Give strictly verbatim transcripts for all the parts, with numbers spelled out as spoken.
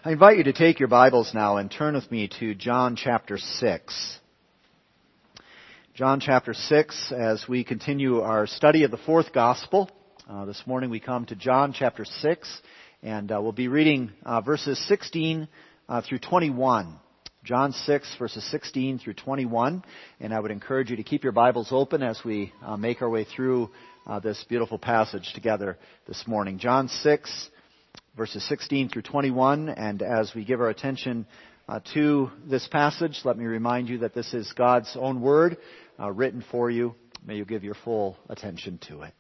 I invite you to take your Bibles now and turn with me to John chapter six. John chapter six, as we continue our study of the fourth gospel. Uh, this morning we come to John chapter six, and uh, we'll be reading uh, verses sixteen uh, through twenty-one. John six, verses sixteen through twenty-one. And I would encourage you to keep your Bibles open as we uh, make our way through uh, this beautiful passage together this morning. John six, verses sixteen through twenty-one, and as we give our attention uh, to this passage, let me remind you that this is God's own word uh, written for you. May you give your full attention to it.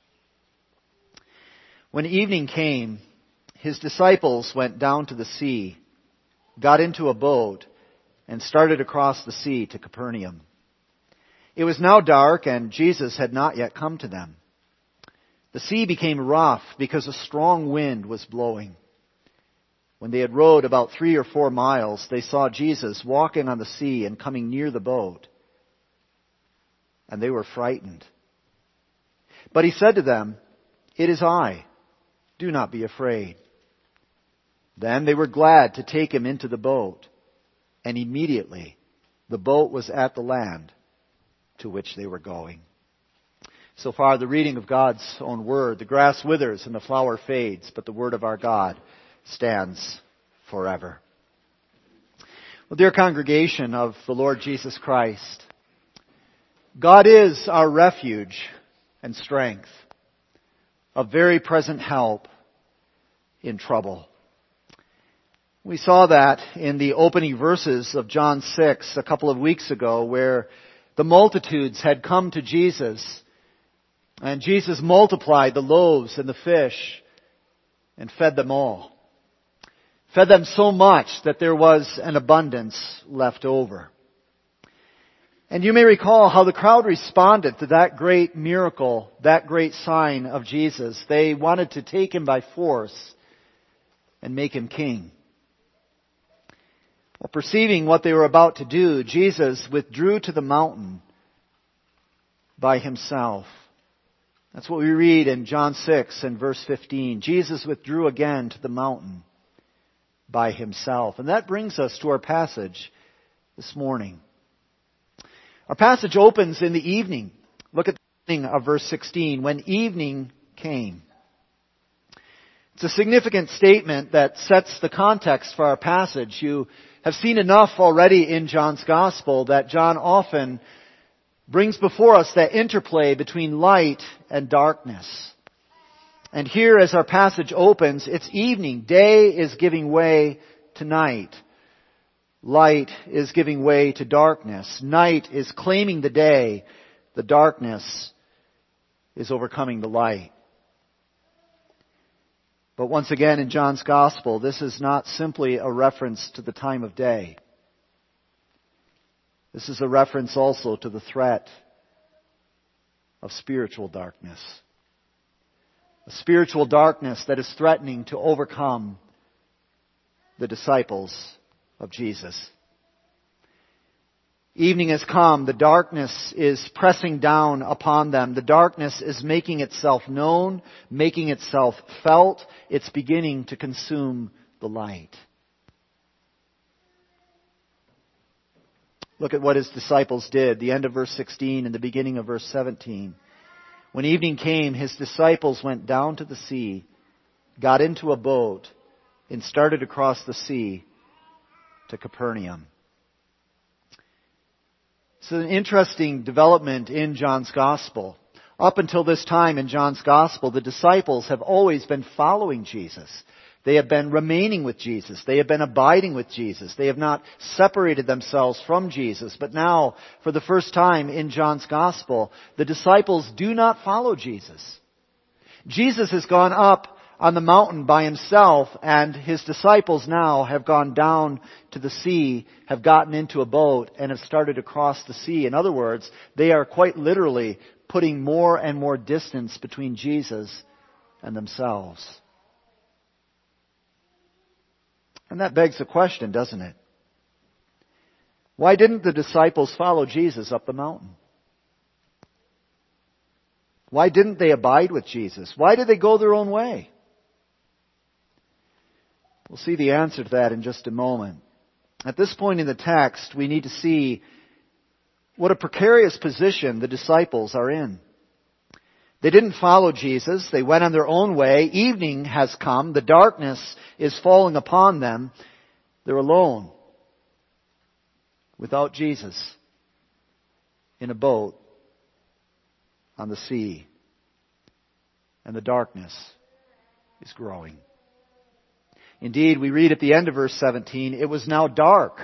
When evening came, his disciples went down to the sea, got into a boat, and started across the sea to Capernaum. It was now dark, and Jesus had not yet come to them. The sea became rough because a strong wind was blowing. When they had rowed about three or four miles, they saw Jesus walking on the sea and coming near the boat. And they were frightened. But he said to them, "It is I. Do not be afraid." Then they were glad to take him into the boat. And immediately the boat was at the land to which they were going. So far, the reading of God's own word. The grass withers and the flower fades, but the word of our God stands forever. Well, dear congregation of the Lord Jesus Christ, God is our refuge and strength, a very present help in trouble. We saw that in the opening verses of John six a couple of weeks ago, where the multitudes had come to Jesus. And Jesus multiplied the loaves and the fish and fed them all. Fed them so much that there was an abundance left over. And you may recall how the crowd responded to that great miracle, that great sign of Jesus. They wanted to take him by force and make him king. Well, perceiving what they were about to do, Jesus withdrew to the mountain by himself. That's what we read in John six and verse fifteen. Jesus withdrew again to the mountain by himself. And that brings us to our passage this morning. Our passage opens in the evening. Look at the beginning of verse sixteen. When evening came. It's a significant statement that sets the context for our passage. You have seen enough already in John's Gospel that John often brings before us that interplay between light and darkness. And here as our passage opens, it's evening. Day is giving way to night. Light is giving way to darkness. Night is claiming the day. The darkness is overcoming the light. But once again in John's Gospel, this is not simply a reference to the time of day. This is a reference also to the threat of spiritual darkness. A spiritual darkness that is threatening to overcome the disciples of Jesus. Evening has come. The darkness is pressing down upon them. The darkness is making itself known, making itself felt. It's beginning to consume the light. Look at what his disciples did. The end of verse sixteen and the beginning of verse seventeen. When evening came, his disciples went down to the sea, got into a boat, and started across the sea to Capernaum. It's an interesting development in John's Gospel. Up until this time in John's Gospel, the disciples have always been following Jesus. They have been remaining with Jesus. They have been abiding with Jesus. They have not separated themselves from Jesus. But now, for the first time in John's Gospel, the disciples do not follow Jesus. Jesus has gone up on the mountain by himself, and his disciples now have gone down to the sea, have gotten into a boat, and have started to cross the sea. In other words, they are quite literally putting more and more distance between Jesus and themselves. And that begs the question, doesn't it? Why didn't the disciples follow Jesus up the mountain? Why didn't they abide with Jesus? Why did they go their own way? We'll see the answer to that in just a moment. At this point in the text, we need to see what a precarious position the disciples are in. They didn't follow Jesus. They went on their own way. Evening has come. The darkness is falling upon them. They're alone, without Jesus, in a boat on the sea. And the darkness is growing. Indeed, we read at the end of verse seventeen, it was now dark,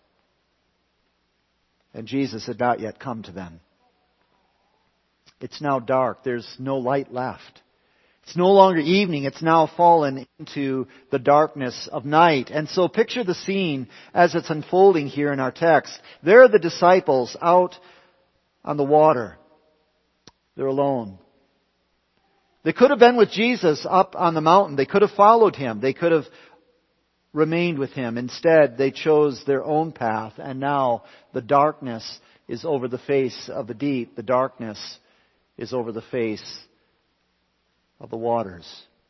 and Jesus had not yet come to them. It's now dark. There's no light left. It's no longer evening. It's now fallen into the darkness of night. And so picture the scene as it's unfolding here in our text. There are the disciples out on the water. They're alone. They could have been with Jesus up on the mountain. They could have followed Him. They could have remained with Him. Instead, they chose their own path. And now the darkness is over the face of the deep. The darkness is over the face of the waters.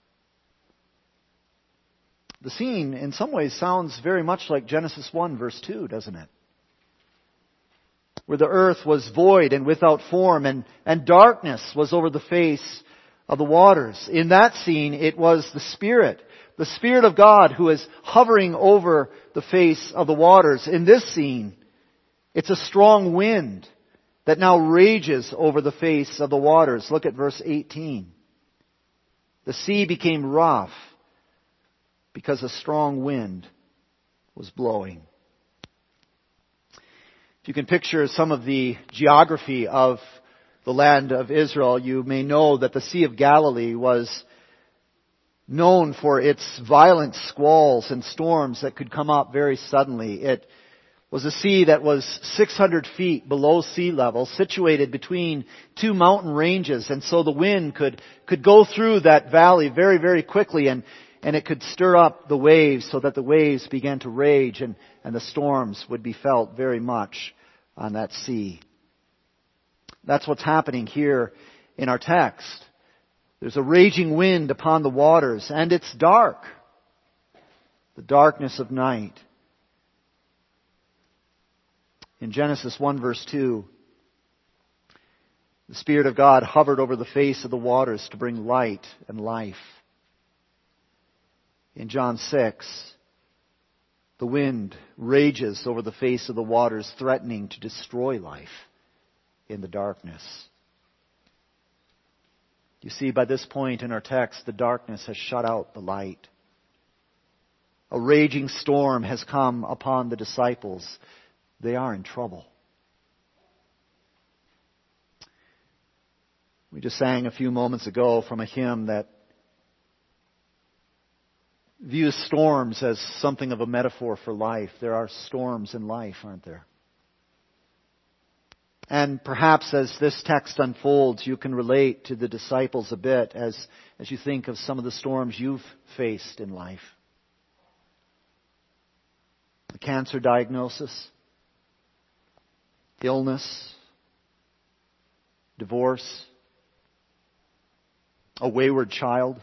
The scene, in some ways, sounds very much like Genesis one, verse two, doesn't it? Where the earth was void and without form, and, and darkness was over the face of the waters. In that scene, it was the Spirit, the Spirit of God who is hovering over the face of the waters. In this scene, it's a strong wind that now rages over the face of the waters. Look at verse eighteen. The sea became rough because a strong wind was blowing. If you can picture some of the geography of the land of Israel, you may know that the Sea of Galilee was known for its violent squalls and storms that could come up very suddenly. It was a sea that was six hundred feet below sea level, situated between two mountain ranges, and so the wind could, could go through that valley very, very quickly, and, and it could stir up the waves so that the waves began to rage, and, and the storms would be felt very much on that sea. That's what's happening here in our text. There's a raging wind upon the waters, and it's dark. The darkness of night. In Genesis one verse two, the Spirit of God hovered over the face of the waters to bring light and life. In John six, the wind rages over the face of the waters, threatening to destroy life in the darkness. You see, by this point in our text, the darkness has shut out the light. A raging storm has come upon the disciples. They are in trouble. We just sang a few moments ago from a hymn that views storms as something of a metaphor for life. There are storms in life, aren't there? And perhaps as this text unfolds, you can relate to the disciples a bit as, as you think of some of the storms you've faced in life. A cancer diagnosis, illness, divorce, a wayward child,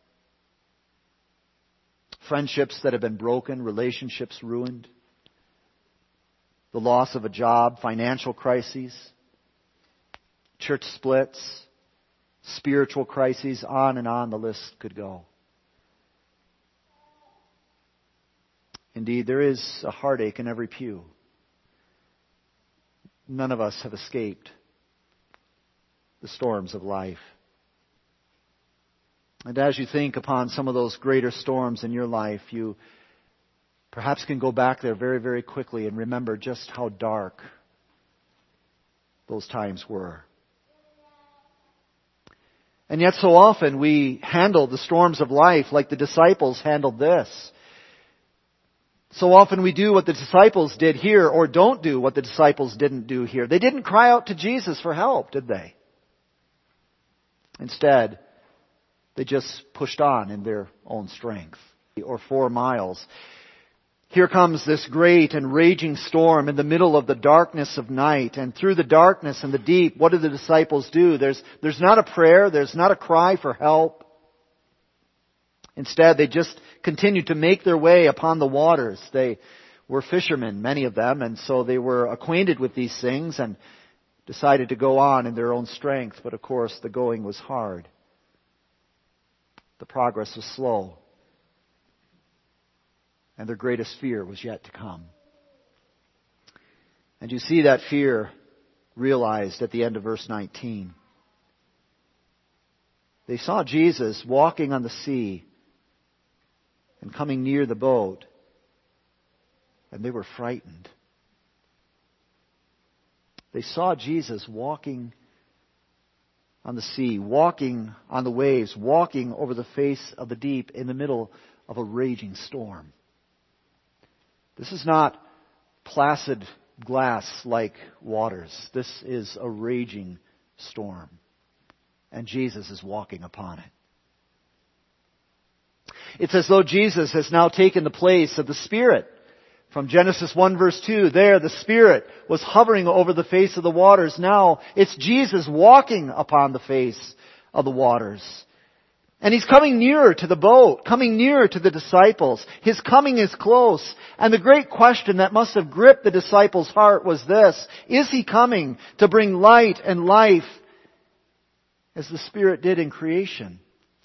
friendships that have been broken, relationships ruined, the loss of a job, financial crises, church splits, spiritual crises, on and on the list could go. Indeed, there is a heartache in every pew. None of us have escaped the storms of life. And as you think upon some of those greater storms in your life, you perhaps can go back there very, very quickly and remember just how dark those times were. And yet so often we handle the storms of life like the disciples handled this. So often we do what the disciples did here, or don't do what the disciples didn't do here. They didn't cry out to Jesus for help, did they? Instead, they just pushed on in their own strength. Or four miles. Here comes this great and raging storm in the middle of the darkness of night. And through the darkness and the deep, what do the disciples do? There's, there's not a prayer. There's not a cry for help. Instead, they just continued to make their way upon the waters. They were fishermen, many of them, and so they were acquainted with these things and decided to go on in their own strength. But of course, the going was hard. The progress was slow. And their greatest fear was yet to come. And you see that fear realized at the end of verse nineteen. They saw Jesus walking on the sea and coming near the boat, and they were frightened. They saw Jesus walking on the sea, walking on the waves, walking over the face of the deep in the middle of a raging storm. This is not placid glass-like waters. This is a raging storm. And Jesus is walking upon it. It's as though Jesus has now taken the place of the Spirit. From Genesis one verse two, there the Spirit was hovering over the face of the waters. Now it's Jesus walking upon the face of the waters. And He's coming nearer to the boat, coming nearer to the disciples. His coming is close. And the great question that must have gripped the disciples' heart was this: is He coming to bring light and life as the Spirit did in creation?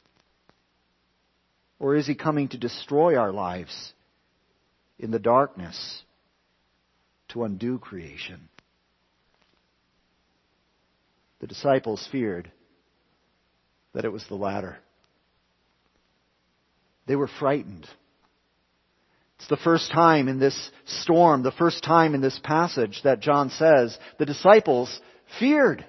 Or is He coming to destroy our lives in the darkness to undo creation? The disciples feared that it was the latter. They were frightened. It's the first time in this storm, the first time in this passage that John says the disciples feared.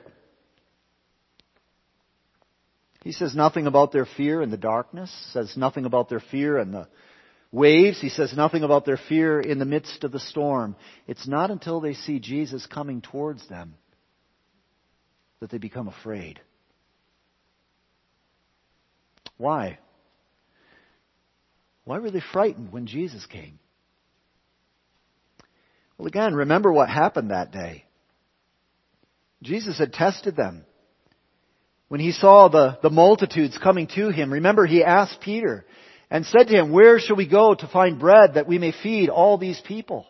He says nothing about their fear in the darkness, says nothing about their fear in the waves. He says nothing about their fear in the midst of the storm. It's not until they see Jesus coming towards them that they become afraid. Why? Why were they frightened when Jesus came? Well, again, remember what happened that day. Jesus had tested them. When He saw the, the multitudes coming to Him, remember He asked Peter and said to him, "Where shall we go to find bread that we may feed all these people?"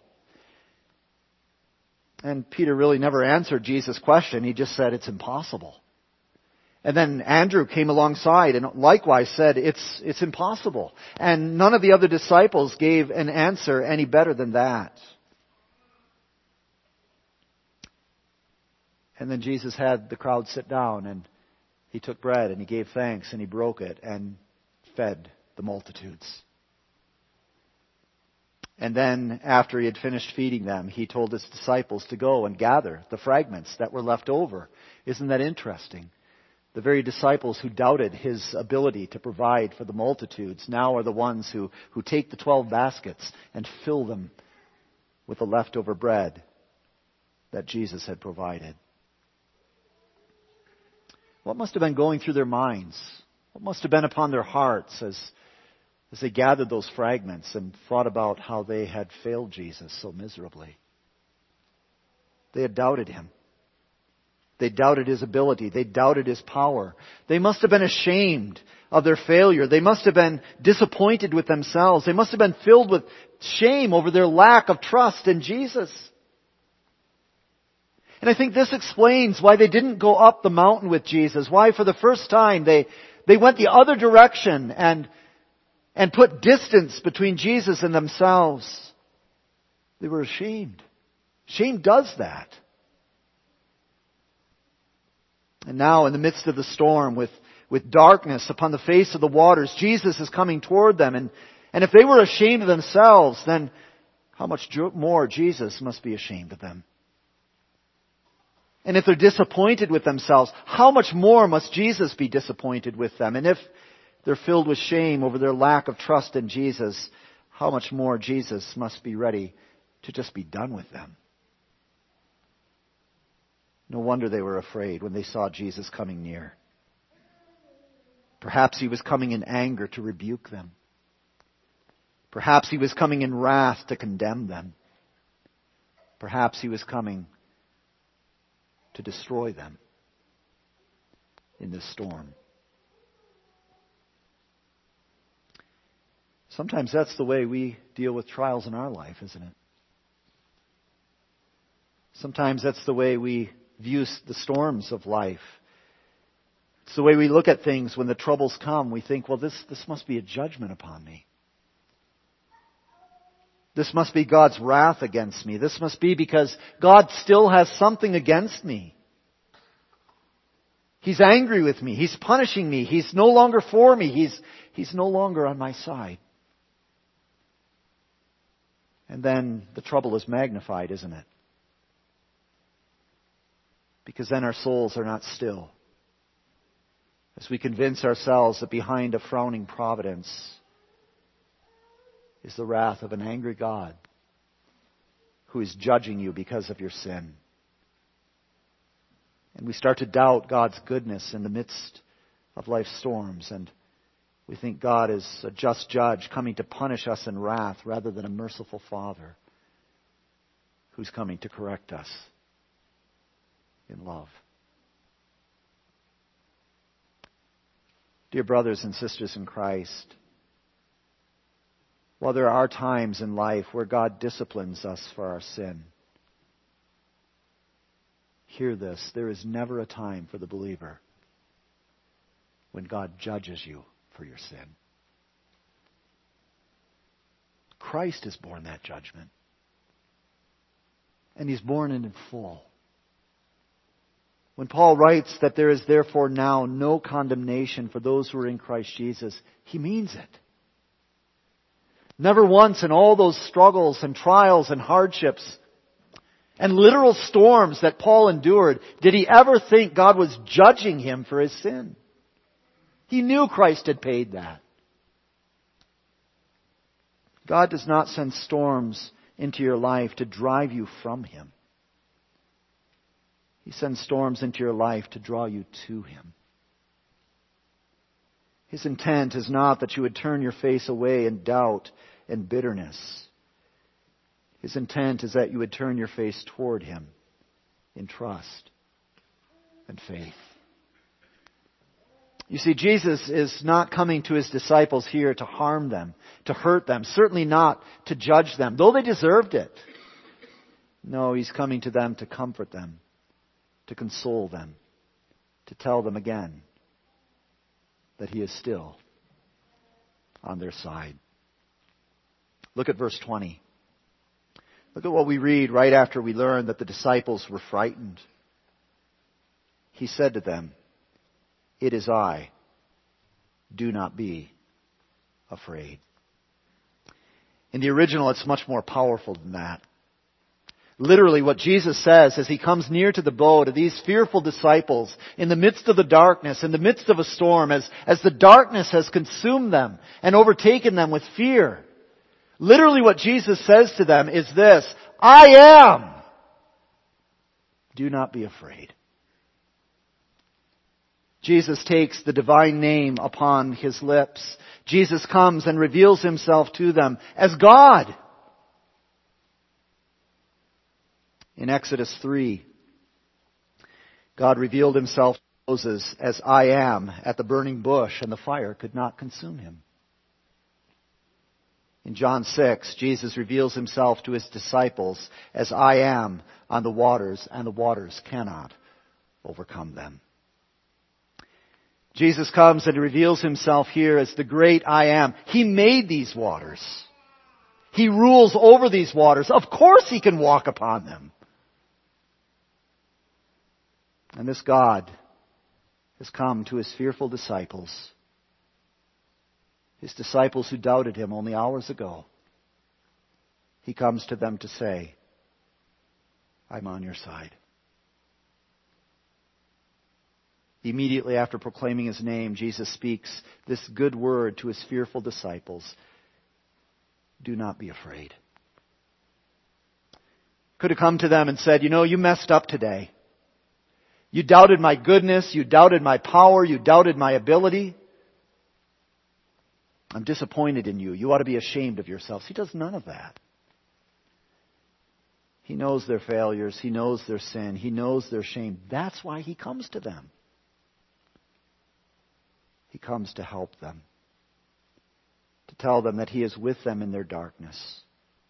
And Peter really never answered Jesus' question. He just said, "It's impossible." And then Andrew came alongside and likewise said, it's, it's impossible. And none of the other disciples gave an answer any better than that. And then Jesus had the crowd sit down, and He took bread and He gave thanks and He broke it and fed the multitudes. And then after He had finished feeding them, He told His disciples to go and gather the fragments that were left over. Isn't that interesting? The very disciples who doubted His ability to provide for the multitudes now are the ones who, who take the twelve baskets and fill them with the leftover bread that Jesus had provided. What must have been going through their minds? What must have been upon their hearts as, as they gathered those fragments and thought about how they had failed Jesus so miserably? They had doubted Him. They doubted His ability. They doubted His power. They must have been ashamed of their failure. They must have been disappointed with themselves. They must have been filled with shame over their lack of trust in Jesus. And I think this explains why they didn't go up the mountain with Jesus. Why for the first time they, they went the other direction and, and put distance between Jesus and themselves. They were ashamed. Shame does that. And now in the midst of the storm with, with darkness upon the face of the waters, Jesus is coming toward them. And, and if they were ashamed of themselves, then how much more Jesus must be ashamed of them. And if they're disappointed with themselves, how much more must Jesus be disappointed with them? And if they're filled with shame over their lack of trust in Jesus, how much more Jesus must be ready to just be done with them. No wonder they were afraid when they saw Jesus coming near. Perhaps He was coming in anger to rebuke them. Perhaps He was coming in wrath to condemn them. Perhaps He was coming to destroy them in this storm. Sometimes that's the way we deal with trials in our life, isn't it? Sometimes that's the way we view the storms of life. It's the way we look at things when the troubles come. We think, well, this, this must be a judgment upon me. This must be God's wrath against me. This must be because God still has something against me. He's angry with me. He's punishing me. He's no longer for me. He's, he's no longer on my side. And then the trouble is magnified, isn't it? Because then our souls are not still. As we convince ourselves that behind a frowning providence is the wrath of an angry God who is judging you because of your sin. And we start to doubt God's goodness in the midst of life's storms. And we think God is a just judge coming to punish us in wrath rather than a merciful Father who's coming to correct us in love. Dear brothers and sisters in Christ, while there are times in life where God disciplines us for our sin, hear this, there is never a time for the believer when God judges you for your sin. Christ has borne that judgment. And He's borne it in full. When Paul writes that there is therefore now no condemnation for those who are in Christ Jesus, he means it. Never once in all those struggles and trials and hardships and literal storms that Paul endured did he ever think God was judging him for his sin. He knew Christ had paid that. God does not send storms into your life to drive you from Him. He sends storms into your life to draw you to Him. His intent is not that you would turn your face away in doubt and bitterness. His intent is that you would turn your face toward Him in trust and faith. You see, Jesus is not coming to His disciples here to harm them, to hurt them, certainly not to judge them, though they deserved it. No, He's coming to them to comfort them, to console them, to tell them again that He is still on their side. Look at verse twenty. Look at what we read right after we learn that the disciples were frightened. He said to them, "It is I. Do not be afraid." In the original, it's much more powerful than that. Literally, what Jesus says as He comes near to the boat of these fearful disciples in the midst of the darkness, in the midst of a storm, as, as the darkness has consumed them and overtaken them with fear. Literally what Jesus says to them is this, "I am. Do not be afraid." Jesus takes the divine name upon His lips. Jesus comes and reveals Himself to them as God. In Exodus three, God revealed Himself to Moses as "I am" at the burning bush, and the fire could not consume Him. In John six, Jesus reveals Himself to His disciples as "I am" on the waters, and the waters cannot overcome them. Jesus comes and reveals Himself here as the great I am. He made these waters. He rules over these waters. Of course He can walk upon them. And this God has come to His fearful disciples. His disciples who doubted Him only hours ago. He comes to them to say, "I'm on your side." Immediately after proclaiming His name, Jesus speaks this good word to His fearful disciples. Do not be afraid. Could have come to them and said, "You know, you messed up today. You doubted my goodness. You doubted my power. You doubted my ability. I'm disappointed in you. You ought to be ashamed of yourselves." He does none of that. He knows their failures. He knows their sin. He knows their shame. That's why He comes to them. He comes to help them, to tell them that He is with them in their darkness.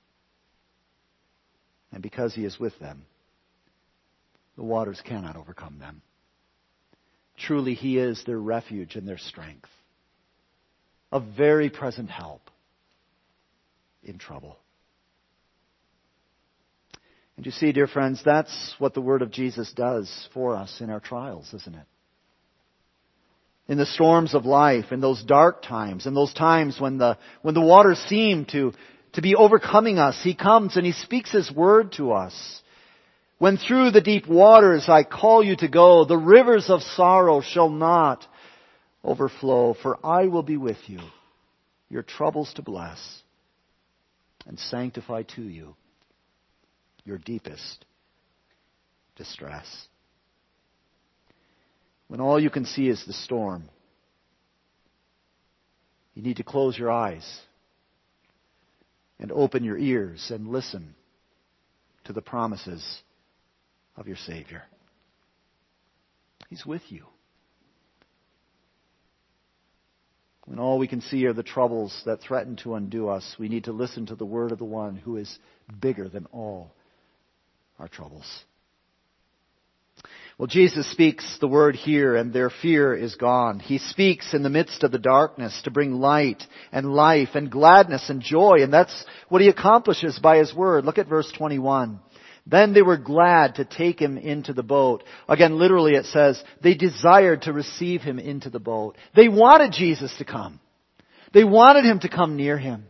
And because He is with them, the waters cannot overcome them. Truly, He is their refuge and their strength, a very present help in trouble. And you see, dear friends, that's what the Word of Jesus does for us in our trials, isn't it? In the storms of life, in those dark times, in those times when the when the waters seem to, to be overcoming us, He comes and He speaks His Word to us. When through the deep waters I call you to go, the rivers of sorrow shall not overflow, for I will be with you, your troubles to bless, and sanctify to you your deepest distress. When all you can see is the storm, you need to close your eyes and open your ears and listen to the promises of your Savior. He's with you. When all we can see are the troubles that threaten to undo us, we need to listen to the word of the one who is bigger than all our troubles. Well, Jesus speaks the word here, and their fear is gone. He speaks in the midst of the darkness to bring light and life and gladness and joy, and that's what He accomplishes by His word. Look at verse twenty-one. Then they were glad to take Him into the boat. Again, literally it says, they desired to receive Him into the boat. They wanted Jesus to come. They wanted Him to come near Him.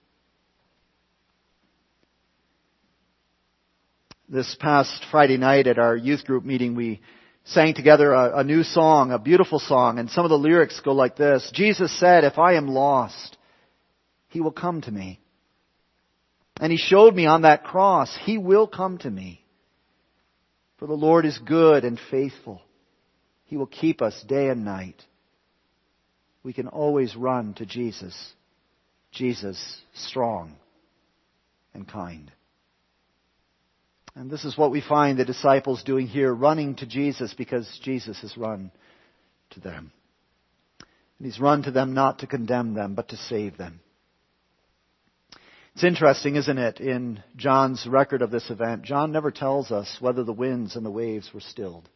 This past Friday night at our youth group meeting, we sang together a, a new song, a beautiful song, and some of the lyrics go like this. Jesus said, if I am lost, He will come to me. And He showed me on that cross, He will come to me. For the Lord is good and faithful. He will keep us day and night. We can always run to Jesus. Jesus, strong and kind. And this is what we find the disciples doing here, running to Jesus because Jesus has run to them. And He's run to them not to condemn them, but to save them. It's interesting, isn't it, in John's record of this event, John never tells us whether the winds and the waves were stilled.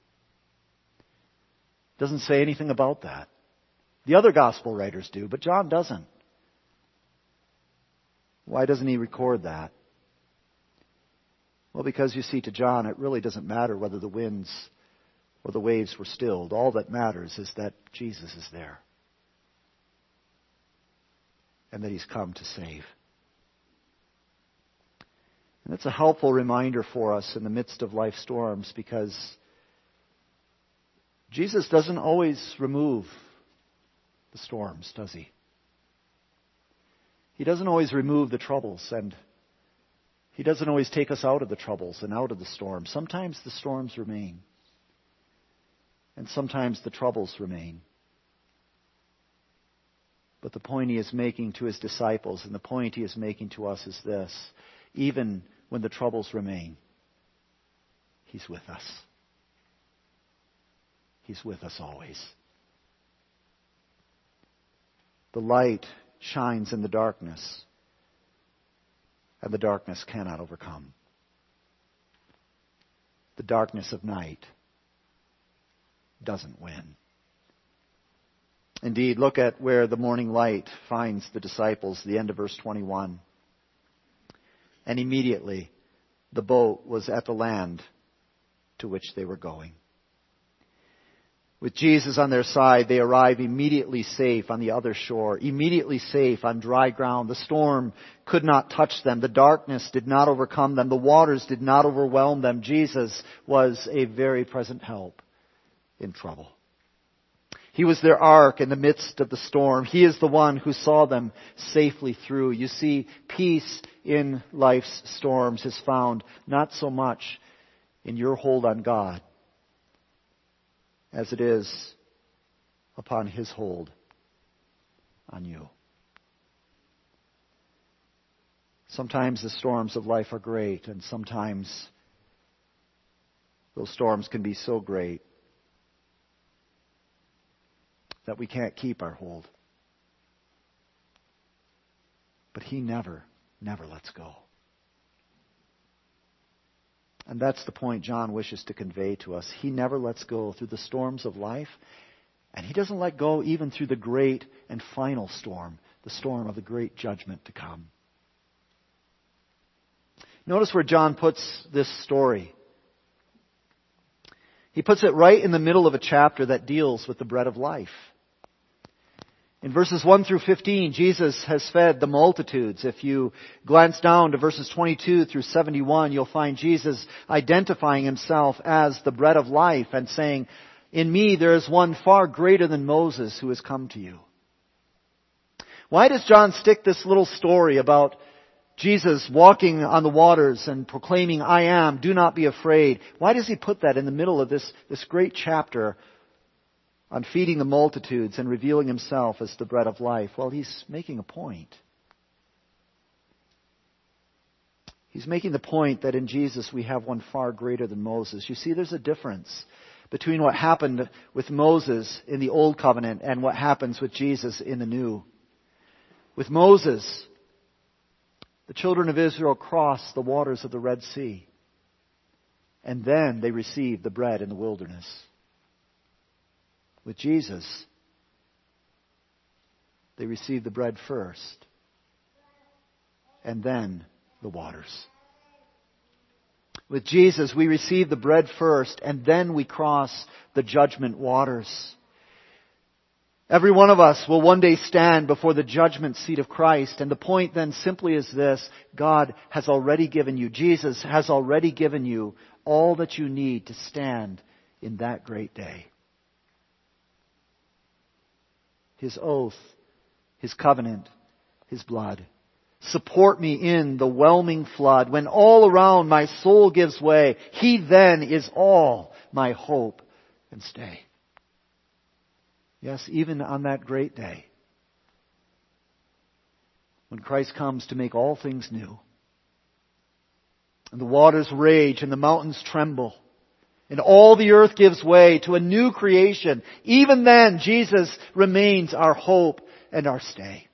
Doesn't say anything about that. The other gospel writers do, but John doesn't. Why doesn't he record that? Well, because you see, to John, it really doesn't matter whether the winds or the waves were stilled. All that matters is that Jesus is there. And that He's come to save. And it's a helpful reminder for us in the midst of life's storms, because Jesus doesn't always remove the storms, does He? He doesn't always remove the troubles, and He doesn't always take us out of the troubles and out of the storms. Sometimes the storms remain. And sometimes the troubles remain. But the point He is making to His disciples, and the point He is making to us, is this. Even when the troubles remain, He's with us. He's with us always. The light shines in the darkness, and the darkness cannot overcome. The darkness of night doesn't win. Indeed, look at where the morning light finds the disciples, the end of verse twenty-one. And immediately the boat was at the land to which they were going. With Jesus on their side, they arrive immediately safe on the other shore, immediately safe on dry ground. The storm could not touch them. The darkness did not overcome them. The waters did not overwhelm them. Jesus was a very present help in trouble. He was their ark in the midst of the storm. He is the one who saw them safely through. You see, peace in life's storms is found not so much in your hold on God as it is upon His hold on you. Sometimes the storms of life are great, and sometimes those storms can be so great that we can't keep our hold. But He never, never lets go. And that's the point John wishes to convey to us. He never lets go through the storms of life, and He doesn't let go even through the great and final storm, the storm of the great judgment to come. Notice where John puts this story. He puts it right in the middle of a chapter that deals with the bread of life. In verses one through fifteen, Jesus has fed the multitudes. If you glance down to verses twenty-two through seventy-one, you'll find Jesus identifying Himself as the bread of life and saying, "In me there is one far greater than Moses who has come to you." Why does John stick this little story about Jesus walking on the waters and proclaiming, "I am, do not be afraid"? Why does He put that in the middle of this, this great chapter on feeding the multitudes and revealing Himself as the bread of life? Well, He's making a point. He's making the point that in Jesus we have one far greater than Moses. You see, there's a difference between what happened with Moses in the Old Covenant and what happens with Jesus in the New. With Moses, the children of Israel crossed the waters of the Red Sea, and then they received the bread in the wilderness. With Jesus, they received the bread first, and then the waters. With Jesus, we receive the bread first, and then we cross the judgment waters. Every one of us will one day stand before the judgment seat of Christ. And the point then simply is this: God has already given you, Jesus has already given you all that you need to stand in that great day. His oath, His covenant, His blood. Support me in the whelming flood. When all around my soul gives way, He then is all my hope and stay. Yes, even on that great day, when Christ comes to make all things new, and the waters rage and the mountains tremble, and all the earth gives way to a new creation, even then Jesus remains our hope and our stay.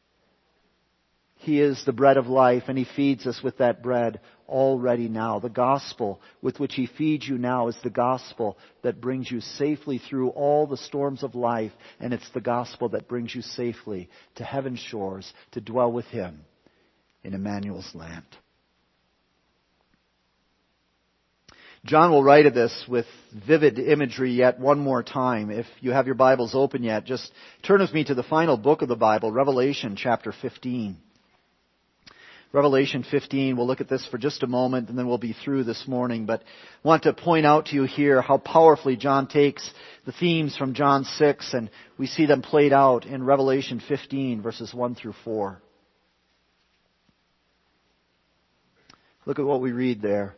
He is the bread of life, and He feeds us with that bread already now. The gospel with which He feeds you now is the gospel that brings you safely through all the storms of life, and it's the gospel that brings you safely to heaven's shores to dwell with Him in Emmanuel's land. John will write of this with vivid imagery yet one more time. If you have your Bibles open yet, just turn with me to the final book of the Bible, Revelation chapter fifteen. Revelation fifteen, we'll look at this for just a moment and then we'll be through this morning. But I want to point out to you here how powerfully John takes the themes from John six and we see them played out in Revelation fifteen, verses one through four. Look at what we read there.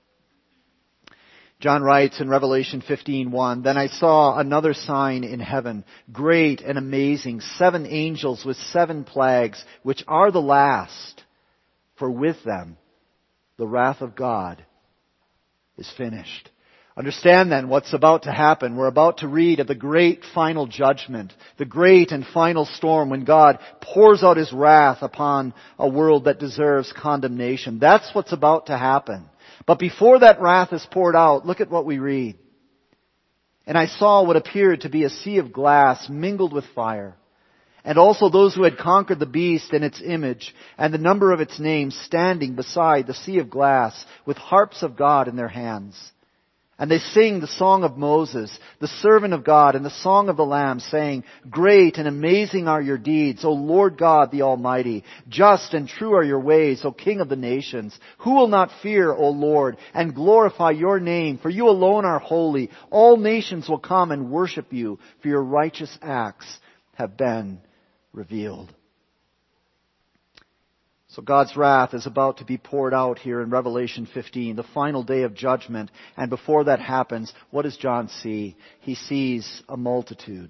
John writes in Revelation fifteen one, "Then I saw another sign in heaven, great and amazing, seven angels with seven plagues, which are the last. For with them, the wrath of God is finished." Understand then what's about to happen. We're about to read of the great final judgment, the great and final storm when God pours out His wrath upon a world that deserves condemnation. That's what's about to happen. But before that wrath is poured out, look at what we read. "And I saw what appeared to be a sea of glass mingled with fire, and also those who had conquered the beast and its image, and the number of its names, standing beside the sea of glass, with harps of God in their hands. And they sing the song of Moses, the servant of God, and the song of the Lamb, saying, 'Great and amazing are your deeds, O Lord God the Almighty. Just and true are your ways, O King of the nations. Who will not fear, O Lord, and glorify your name? For you alone are holy. All nations will come and worship you, for your righteous acts have been revealed.'" So God's wrath is about to be poured out here in Revelation fifteen, the final day of judgment. And before that happens, what does John see? He sees a multitude.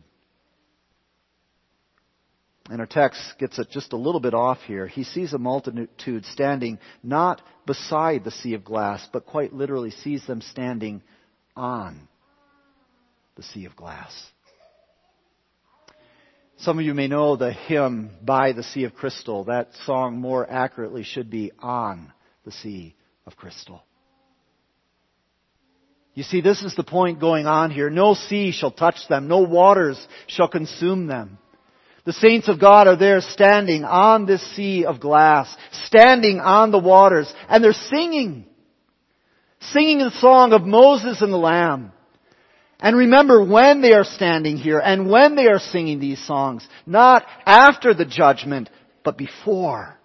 And our text gets it just a little bit off here. He sees a multitude standing not beside the sea of glass, but quite literally sees them standing on the sea of glass. Some of you may know the hymn, By the Sea of Crystal. That song more accurately should be On the Sea of Crystal. You see, this is the point going on here. No sea shall touch them. No waters shall consume them. The saints of God are there standing on this sea of glass, standing on the waters, and they're singing. Singing the song of Moses and the Lamb. And remember, when they are standing here and when they are singing these songs, not after the judgment, but before.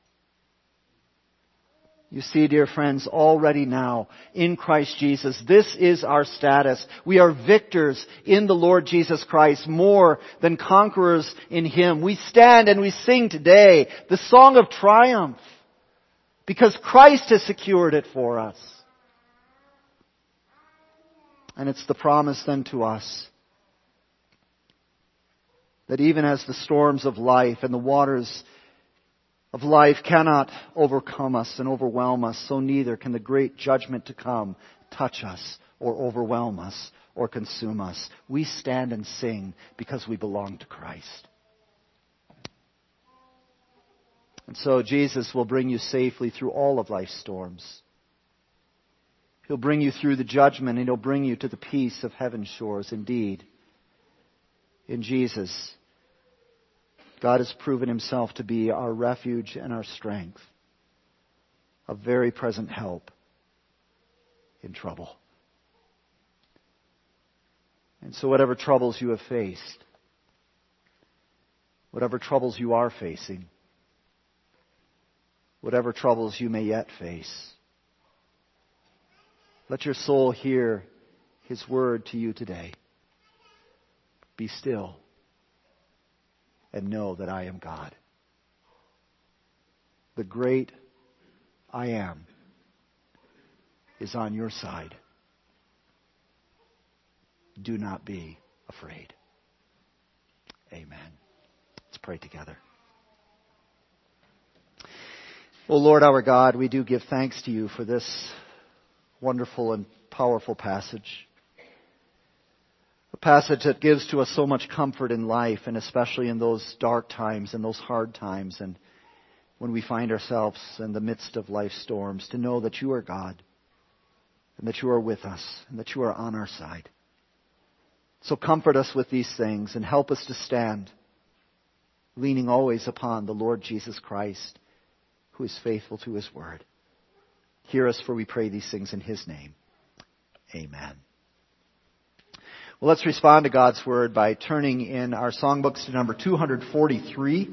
You see, dear friends, already now, in Christ Jesus, this is our status. We are victors in the Lord Jesus Christ, more than conquerors in Him. We stand and we sing today the song of triumph, because Christ has secured it for us. And it's the promise then to us that even as the storms of life and the waters of life cannot overcome us and overwhelm us, so neither can the great judgment to come touch us or overwhelm us or consume us. We stand and sing because we belong to Christ. And so Jesus will bring you safely through all of life's storms. He'll bring you through the judgment, and He'll bring you to the peace of heaven's shores. Indeed, in Jesus, God has proven Himself to be our refuge and our strength, a very present help in trouble. And so whatever troubles you have faced, whatever troubles you are facing, whatever troubles you may yet face, let your soul hear His word to you today. Be still and know that I am God. The great I am is on your side. Do not be afraid. Amen. Let's pray together. O Lord our God, we do give thanks to You for this wonderful and powerful passage. A passage that gives to us so much comfort in life, and especially in those dark times and those hard times, and when we find ourselves in the midst of life's storms, to know that You are God, and that You are with us, and that You are on our side. So comfort us with these things, and help us to stand, leaning always upon the Lord Jesus Christ, who is faithful to His word. Hear us, for we pray these things in His name. Amen. Well, let's respond to God's word by turning in our songbooks to number two forty-three.